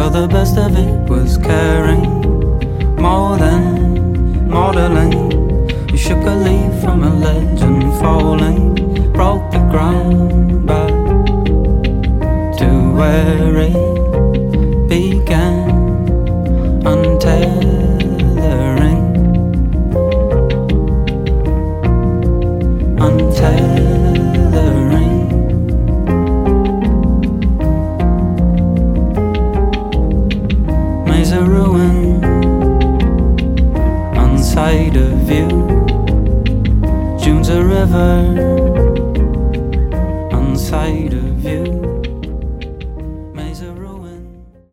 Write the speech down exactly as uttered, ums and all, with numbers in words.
the best of it was caring more than modeling. You shook a leaf from a ledge and falling broke the ground back to where it began, untethering, untethering. Maze of ruin on sight of you. June's a river